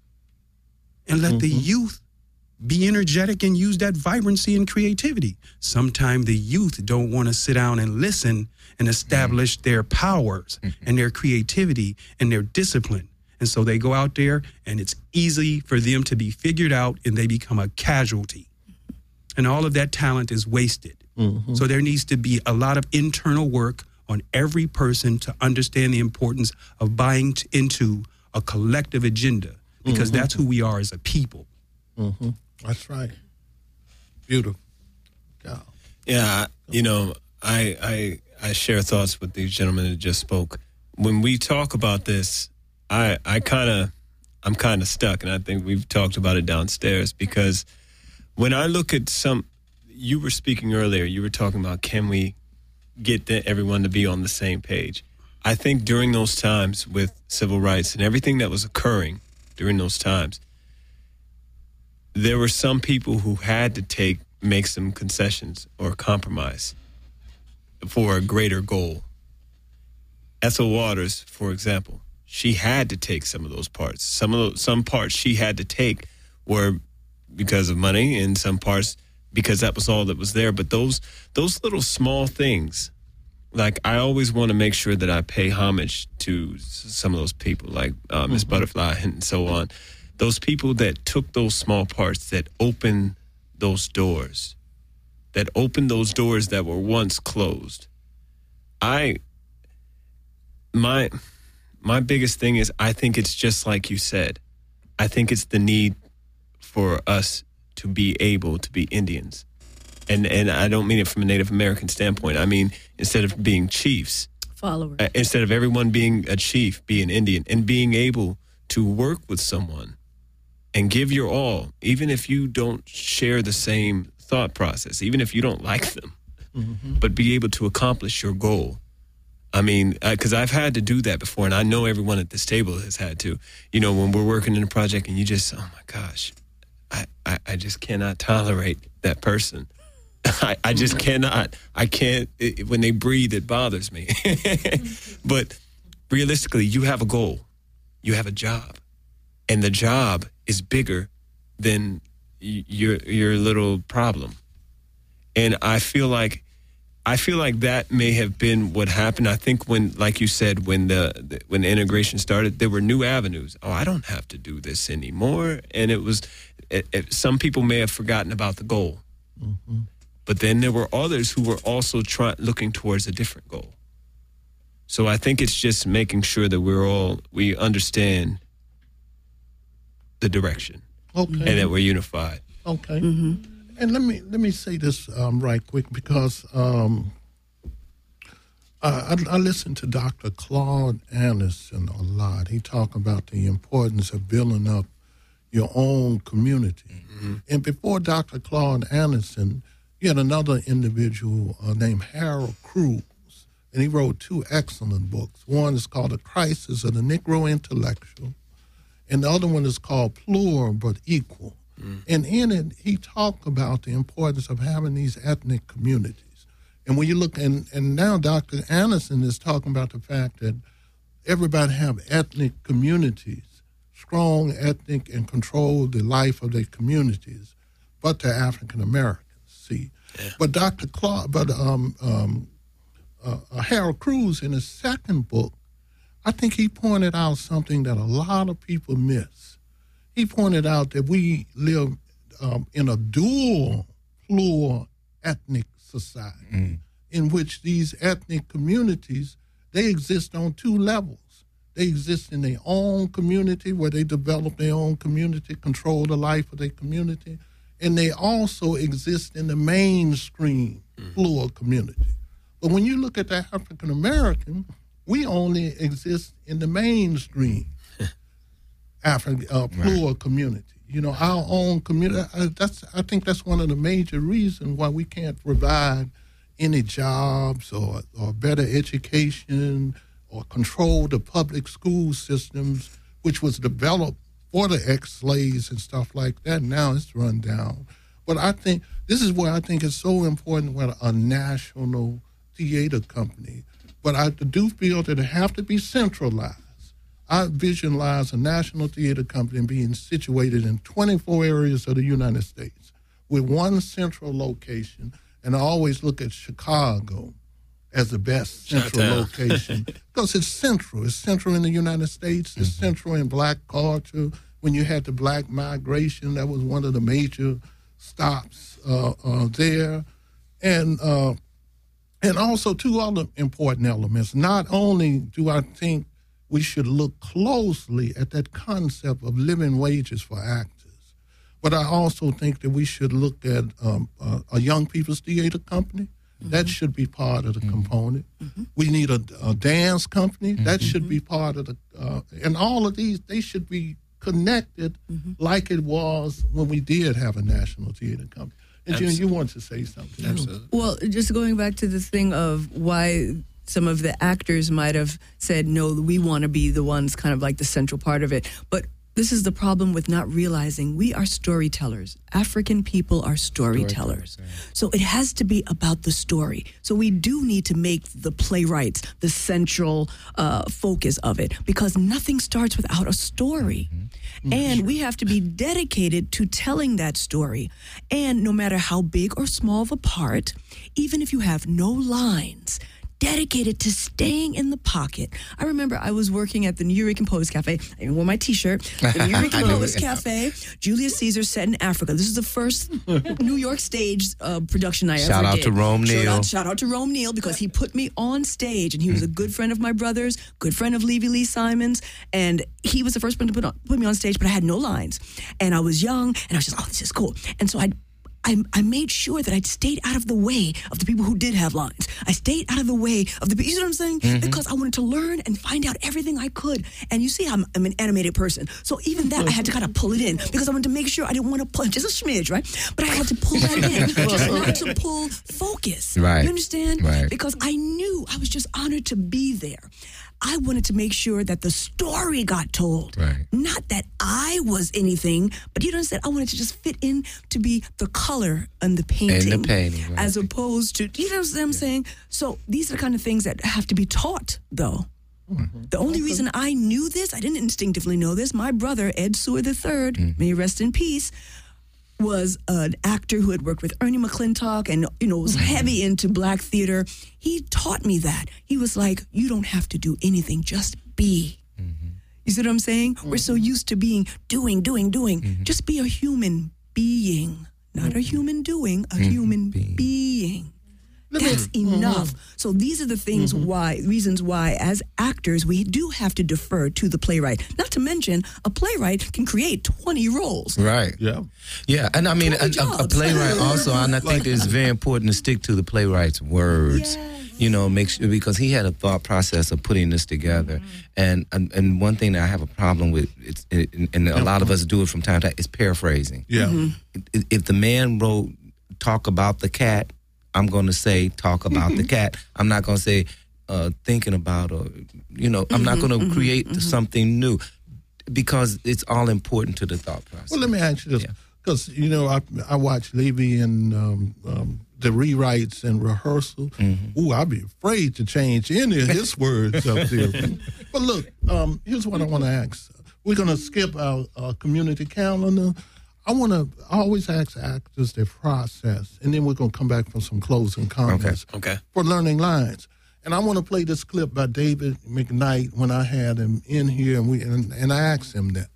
and let mm-hmm. the youth be energetic and use that vibrancy and creativity. Sometimes the youth don't want to sit down and listen and establish mm-hmm. their powers mm-hmm. and their creativity and their discipline. And so they go out there and it's easy for them to be figured out and they become a casualty. And all of that talent is wasted. Mm-hmm. So there needs to be a lot of internal work on every person to understand the importance of buying t- into a collective agenda, because mm-hmm. that's who we are as a people. Mm-hmm. That's right. Beautiful. Yeah. Yeah, you know, I, I I share thoughts with these gentlemen that just spoke. When we talk about this, I I kind of I'm kind of stuck, and I think we've talked about it downstairs, because when I look at some, you were speaking earlier, you were talking about can we get the, everyone to be on the same page. I think during those times with civil rights and everything that was occurring during those times, there were some people who had to take, make some concessions or compromise for a greater goal. Ethel Waters, for example, she had to take some of those parts. Some of those, some parts she had to take were because of money, and some parts because that was all that was there. But those those little small things, like I always want to make sure that I pay homage to some of those people, like uh, Miss mm-hmm. Butterfly and so on. Those people that took those small parts, that opened those doors, that opened those doors that were once closed. I, my, my biggest thing is I think it's just like you said. I think it's the need for us to be able to be Indians, And and I don't mean it from a Native American standpoint. I mean, instead of being chiefs, Followers. uh, instead of everyone being a chief, be an Indian, and being able to work with someone and give your all, even if you don't share the same thought process, even if you don't like them, mm-hmm. but be able to accomplish your goal. I mean, because I've had to do that before, and I know everyone at this table has had to. You know, when we're working in a project and you just, oh my gosh, I, I, I just cannot tolerate that person. I, I just cannot. I can't. It, when they breathe, it bothers me. But realistically, you have a goal. You have a job. And the job is bigger than y- your your little problem. And I feel like I feel like that may have been what happened. I think when, like you said, when the, the when the integration started, there were new avenues. Oh, I don't have to do this anymore. And it was, it, it, some people may have forgotten about the goal. Mm-hmm. But then there were others who were also try, looking towards a different goal. So I think it's just making sure that we're all, we understand the direction. Okay. And that we're unified. Okay. Mm-hmm. And let me let me say this um, right quick, because um, I, I, I listen to Doctor Claude Anderson a lot. He talk about the importance of building up your own community. Mm-hmm. And before Doctor Claude Anderson, you had another individual uh, named Harold Cruz, and he wrote two excellent books. One is called The Crisis of the Negro Intellectual, and the other one is called Plural but Equal. Mm. And in it, he talked about the importance of having these ethnic communities. And when you look, and, and now Doctor Anderson is talking about the fact that everybody have ethnic communities, strong ethnic, and control the life of their communities, but they're African Americans. See, yeah. But Doctor Claude, but um, um, uh, uh, Harold Cruz in his second book, I think he pointed out something that a lot of people miss. He pointed out that we live um, in a dual, plural ethnic society, mm. in which these ethnic communities, they exist on two levels. They exist in their own community, where they develop their own community, control the life of their community, and they also exist in the mainstream mm. plural community. But when you look at the African American, we only exist in the mainstream African uh, plural right. community. You know, our own community. I, that's I think that's one of the major reasons why we can't provide any jobs or or better education or control the public school systems, which was developed for the ex-slaves and stuff like that. Now it's run down. But I think this is where I think it's so important with a national theater company. But I do feel that it have to be centralized. I visualize a national theater company being situated in twenty-four areas of the United States with one central location, and I always look at Chicago as the best central location because it's central. It's central in the United States. It's mm-hmm. central in black culture. When you had the black migration, that was one of the major stops uh, uh, there. And uh, and also two other important elements. Not only do I think we should look closely at that concept of living wages for actors, but I also think that we should look at um, uh, a young people's theater company. Mm-hmm. That should be part of the mm-hmm. component. Mm-hmm. We need a, a dance company. Mm-hmm. That should be part of the, uh, and all of these, they should be connected mm-hmm. like it was when we did have a national theater company. And Jim, you want to say something? Absolutely. Well, just going back to the thing of why some of the actors might have said, no, we want to be the ones kind of like the central part of it. But this is the problem with not realizing we are storytellers. African people are storytellers. storytellers yeah. So it has to be about the story. So we do need to make the playwrights the central uh, focus of it, because nothing starts without a story. Mm-hmm. And mm-hmm. we have to be dedicated to telling that story. And no matter how big or small the part, even if you have no lines, dedicated to staying in the pocket. I remember I was working at the New York Compose Cafe. I even wore my T-shirt. The New York Compose Cafe, Julius Caesar set in Africa. This is the first New York stage uh, production I Shout ever out did. to Rome shout Neal. Out, shout out to Rome Neal, because he put me on stage, and he was a good friend of my brother's, good friend of Levy Lee Simons, and he was the first one to put, on, put me on stage, but I had no lines. And I was young, and I was just, oh, this is cool. And so I I, I made sure that I stayed out of the way of the people who did have lines. I stayed out of the way of the, you know what I'm saying? Mm-hmm. Because I wanted to learn and find out everything I could. And you see, I'm, I'm an animated person. So even that, I had to kind of pull it in because I wanted to make sure I didn't want to punch. Just a smidge, right? But I had to pull that in just not to pull focus. Right. You understand? Right. Because I knew I was just honored to be there. I wanted to make sure that the story got told. Right. Not that I was anything, but you understand, I wanted to just fit in to be the color and the painting. And the painting, right. As opposed to, you know what I'm saying? So these are the kind of things that have to be taught, though. Mm-hmm. The only reason I knew this, I didn't instinctively know this, my brother, Ed Seward the third, mm-hmm. may he rest in peace, was an actor who had worked with Ernie McClintock and, you know, was mm-hmm. heavy into black theater. He taught me that. He was like, you don't have to do anything, just be. Mm-hmm. You see what I'm saying? Mm-hmm. We're so used to being, doing, doing, doing. Mm-hmm. Just be a human being. Not mm-hmm. a human doing, a mm-hmm. human being. being. That's mm-hmm. enough. So these are the things mm-hmm. why, reasons why, as actors, we do have to defer to the playwright. Not to mention, a playwright can create twenty roles. Right. Yeah. Yeah. And I mean, a, a, a playwright also, and I think it's very important to stick to the playwright's words. Yes. You know, make sure, because he had a thought process of putting this together. Mm-hmm. And, and and one thing that I have a problem with, it's, it, and a lot of us do it from time to time, is paraphrasing. Yeah. Mm-hmm. If, if the man wrote, talk about the cat, I'm going to say, talk about mm-hmm. the cat. I'm not going to say, uh, thinking about, or, you know, I'm mm-hmm, not going to mm-hmm, create mm-hmm. something new, because it's all important to the thought process. Well, let me ask you this, because, yeah. you know, I, I watch Levy and um, um, the rewrites and rehearsal. Mm-hmm. Ooh, I'd be afraid to change any of his words up there. But look, um, here's what I want to ask. We're going to skip our uh, community calendar. I want to always ask actors their process, and then we're going to come back for some closing comments okay. Okay. for learning lines. And I want to play this clip by David McKnight when I had him in here, and we and, and I asked him that.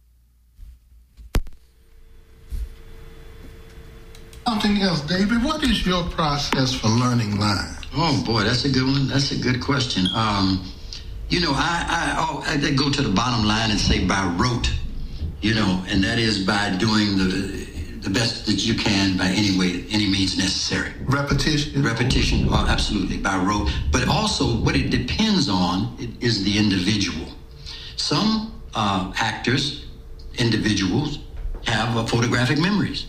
Something else, David. What is your process for learning lines? Oh boy, that's a good one. That's a good question. Um, you know, I I, oh, I go to the bottom line and say by rote. You know, and that is by doing the the best that you can by any way, any means necessary. Repetition? Repetition, oh, absolutely, by rote. But also, what it depends on is the individual. Some uh, actors, individuals, have uh, photographic memories.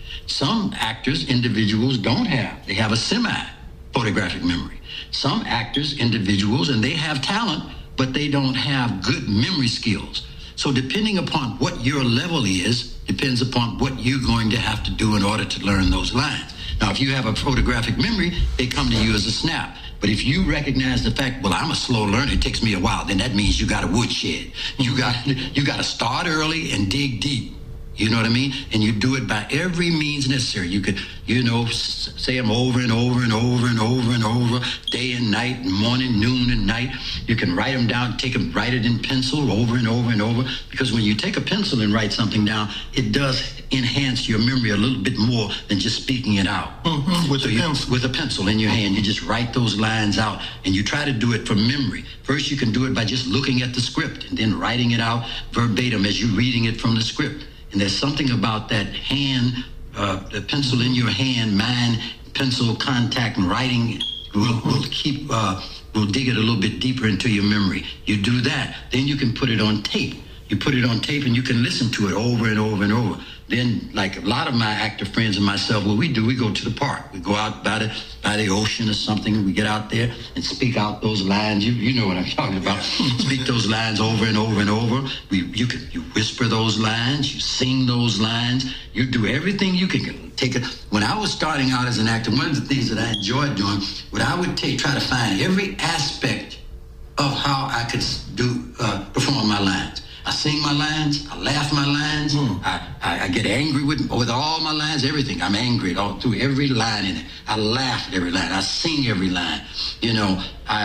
Some actors, individuals, don't have. They have a semi-photographic memory. Some actors, individuals, and they have talent, but they don't have good memory skills. So depending upon what your level is, depends upon what you're going to have to do in order to learn those lines. Now, if you have a photographic memory, they come to you as a snap. But if you recognize the fact, well, I'm a slow learner, it takes me a while, then that means you got a woodshed. You got you got to start early and dig deep. You know what I mean? And you do it by every means necessary. You could, you know, s- say them over and over and over and over and over, day and night, and morning, noon, and night. You can write them down, take them, write it in pencil over and over and over. Because when you take a pencil and write something down, it does enhance your memory a little bit more than just speaking it out. Mm-hmm, with so a you, pencil. With a pencil in your hand, you just write those lines out, and you try to do it from memory. First, you can do it by just looking at the script, and then writing it out verbatim as you're reading it from the script. And there's something about that hand, uh, the pencil in your hand, mind, pencil contact, and writing will, will keep, uh, will dig it a little bit deeper into your memory. You do that, then you can put it on tape. You put it on tape and you can listen to it over and over and over. Then, like a lot of my actor friends and myself, what we do, we go to the park. We go out by the, by the ocean or something. We get out there and speak out those lines. You you know what I'm talking about. Speak those lines over and over and over. We, you can you whisper those lines. You sing those lines. You do everything you can. Take it. When I was starting out as an actor, one of the things that I enjoyed doing, what I would take, try to find every aspect of how I could do uh, perform my lines. I sing my lines, I laugh my lines, mm. I, I, I get angry with with all my lines, everything. I'm angry all through every line in it. I laugh at every line, I sing every line. You know,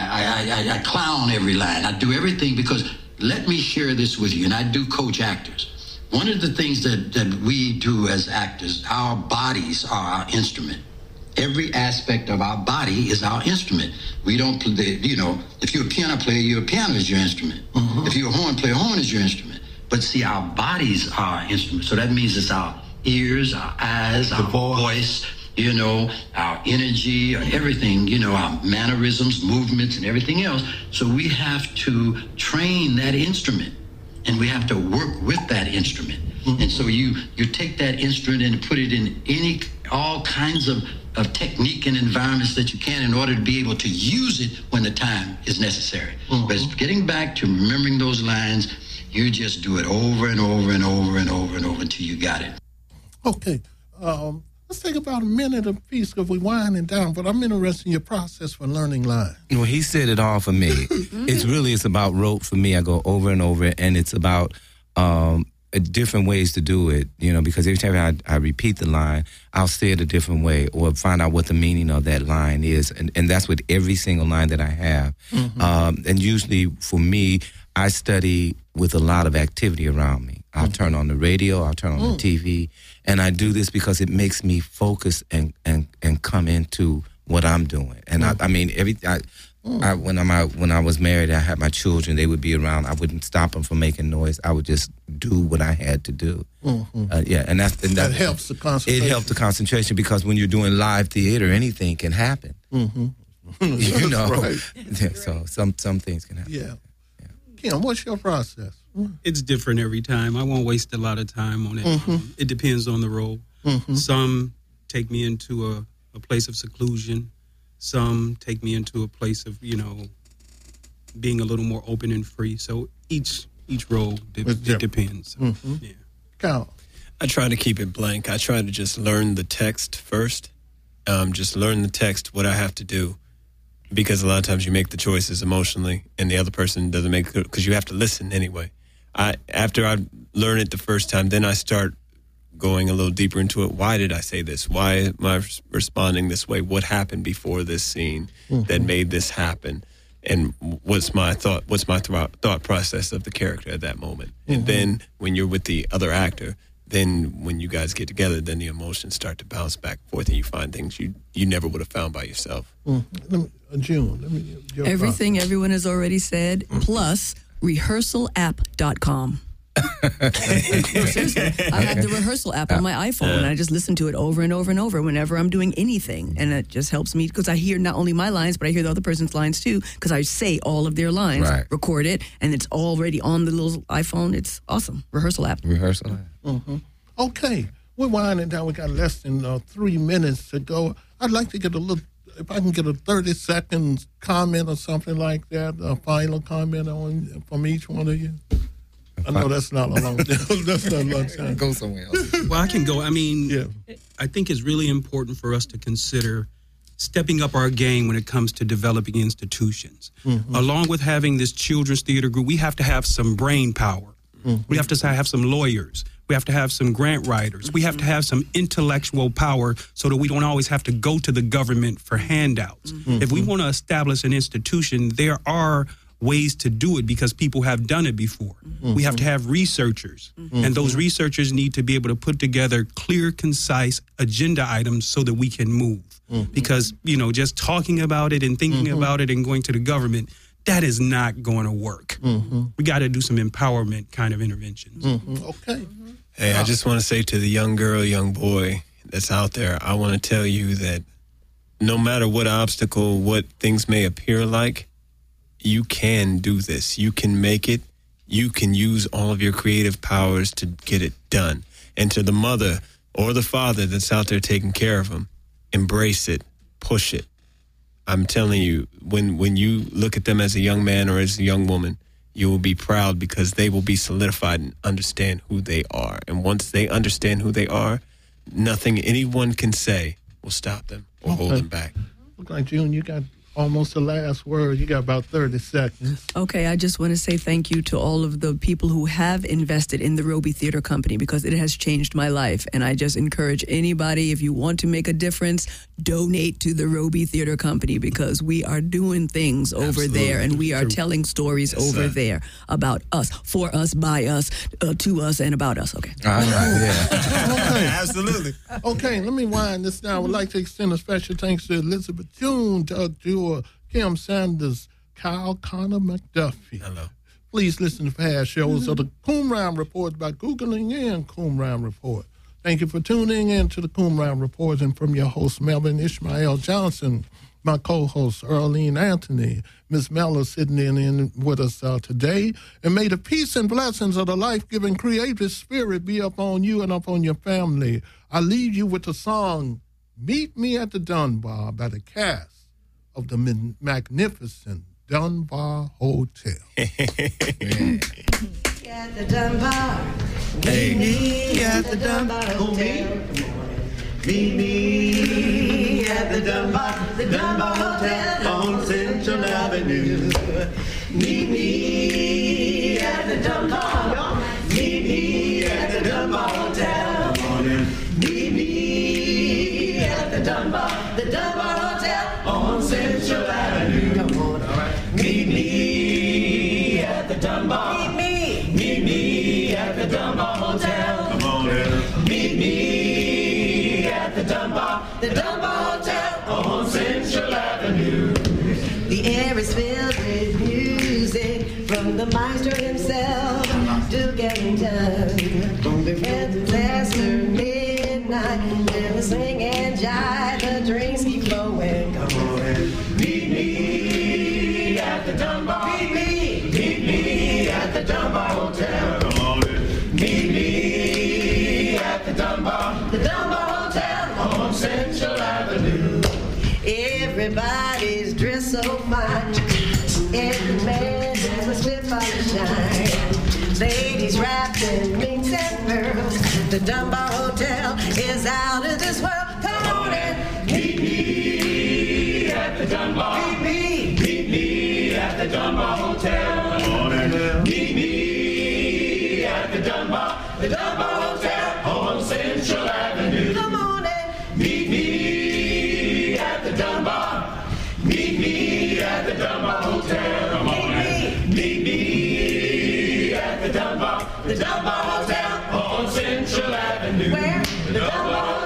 I, I, I, I clown every line. I do everything because, let me share this with you, and I do coach actors. One of the things that, that we do as actors, our bodies are our instrument. Every aspect of our body is our instrument. We don't play, you know, if you're a piano player, your piano is your instrument. Mm-hmm. If you're a horn player, horn is your instrument. But see, our bodies are our instrument. So that means it's our ears, our eyes, our voice, you know, our energy, everything, you know, our mannerisms, movements, and everything else. So we have to train that instrument, and we have to work with that instrument. Mm-hmm. And so you you take that instrument and put it in any all kinds of, of technique and environments that you can in order to be able to use it when the time is necessary. Mm-hmm. But it's getting back to remembering those lines, you just do it over and over and over and over and over until you got it. Okay. Um, let's take about a minute apiece because we're winding down, but I'm interested in your process for learning lines. Well, he said it all for me. It's really, it's about rote for me. I go over and over, and it's about um, different ways to do it, you know, because every time I, I repeat the line, I'll say it a different way or find out what the meaning of that line is. And, and that's with every single line that I have. Mm-hmm. Um, and usually for me, I study with a lot of activity around me. I'll mm-hmm. turn on the radio, I'll turn on mm. the T V, and I do this because it makes me focus and, and, and come into what I'm doing. And mm. I, I mean, every I, mm. I, when I'm out, when I was married, I had my children. They would be around. I wouldn't stop them from making noise. I would just do what I had to do. Mm-hmm. Uh, yeah, and that's and that, that helps the concentration. It helps the concentration because when you're doing live theater, anything can happen. Mm-hmm. You know, right. Yeah, so some some things can happen. Yeah. Kim, what's your process? It's different every time. I won't waste a lot of time on it. Mm-hmm. Um, it depends on the role. Mm-hmm. Some take me into a, a place of seclusion. Some take me into a place of, you know, being a little more open and free. So each each role, de- it depends. So, mm-hmm. Yeah. Carl. I try to keep it blank. I try to just learn the text first. Um, just learn the text, what I have to do. Because a lot of times you make the choices emotionally and the other person doesn't make it because you have to listen anyway. I After I learn it the first time, then I start going a little deeper into it. Why did I say this? Why am I responding this way? What happened before this scene mm-hmm. that made this happen? And what's my thought? What's my th- thought process of the character at that moment? Mm-hmm. And then when you're with the other actor, then when you guys get together, then the emotions start to bounce back and forth, and you find things you, you never would have found by yourself. Mm-hmm. Let me, uh, June, let me, everything process. Everyone has already said, plus rehearsal app dot com. Seriously, I have the rehearsal app on my iPhone, and I just listen to it over and over and over whenever I'm doing anything, and it just helps me because I hear not only my lines, but I hear the other person's lines too, because I say all of their lines, right. record it, and it's already on the little iPhone. It's awesome. Rehearsal app. Rehearsal app. Mm-hmm. Okay, we're winding down. We got less than uh, three minutes to go. I'd like to get a little, if I can get a thirty seconds comment or something like that, a final comment on from each one of you. I know that's not a long time. That's not a long time. Go somewhere else. Well, I can go. I mean, yeah. I think it's really important for us to consider stepping up our game when it comes to developing institutions. Mm-hmm. Along with having this children's theater group, we have to have some brain power. Mm-hmm. We have to have some lawyers. We have to have some grant writers. We have to have some intellectual power so that we don't always have to go to the government for handouts. Mm-hmm. If we want to establish an institution, there are ways to do it because people have done it before. Mm-hmm. We have to have researchers, mm-hmm. and those researchers need to be able to put together clear, concise agenda items so that we can move. Mm-hmm. Because, you know, just talking about it and thinking mm-hmm. about it and going to the government, that is not going to work. Mm-hmm. We got to do some empowerment kind of interventions. Mm-hmm. Okay. Hey, I just want to say to the young girl, young boy that's out there, I want to tell you that no matter what obstacle, what things may appear like, you can do this. You can make it. You can use all of your creative powers to get it done. And to the mother or the father that's out there taking care of them, embrace it, push it. I'm telling you, when, when you look at them as a young man or as a young woman, you will be proud because they will be solidified and understand who they are. And once they understand who they are, nothing anyone can say will stop them or okay. hold them back. Look like June, you got almost the last word. You got about thirty seconds. Okay, I just want to say thank you to all of the people who have invested in the Roby Theater Company because it has changed my life. And I just encourage anybody, if you want to make a difference, donate to the Roby Theater Company because we are doing things over Absolutely. there and we are True. telling stories Yes, over sir. there about us, for us, by us, uh, to us, and about us. Okay. All right, yeah. Okay. Absolutely. Okay, let me wind this down. I would like to extend a special thanks to Elizabeth June, Doug Jewell, Kim Sanders, Kyle Connor McDuffie. Hello. Please listen to past shows of the Qumran Report by Googling in Qumran Report. Thank you for tuning in to the Coomround Reports, and from your host, Melvin Ishmael Johnson, my co-host, Earlene Anthony, Miss Mella sitting in, in with us uh, today. And may the peace and blessings of the life-giving creative spirit be upon you and upon your family. I leave you with the song, Meet Me at the Dunbar, by the cast of the man- magnificent Dunbar Hotel. At the Dunbar. Hey. Meet me at the Dunbar Hotel. Meet me at the Dunbar, the Dunbar Hotel on Central Avenue. Meet me at the Dunbar. Meet me at the Dunbar Hotel. Meet me at the Dunbar, the Dunbar Hotel on Central Avenue. Come on, all right. Meet me at the Dunbar. Meet me. Meet me at the Dunbar Hotel. Come on, yeah. Meet me at the Dunbar, the Dunbar Hotel on Central Avenue. The air is filled with music from the maestro himself to getting done. From the red after midnight, there was swing and jive, the drinks keep flowing. Come on, and meet me at the Dunbar. Meet me, meet me at the Dunbar Hotel. Come on, and meet me at the Dunbar, the Dunbar Hotel on Central Avenue. Everybody's dressed so fine. Every man has a slip on the shine. Ladies wrapped in minks and pearls. The Dunbar Hotel is out of this world. Come on and meet me at the Dunbar. Meet me, meet me at the Dunbar Hotel. Come on and meet me at the Dunbar, the Dunbar Hotel on Central Avenue. Come on and meet me at the Dunbar. Meet me at the Dunbar Hotel. Come on and meet me at the Dunbar, the Dunbar Hotel on Central Avenue. Where? The Dunbar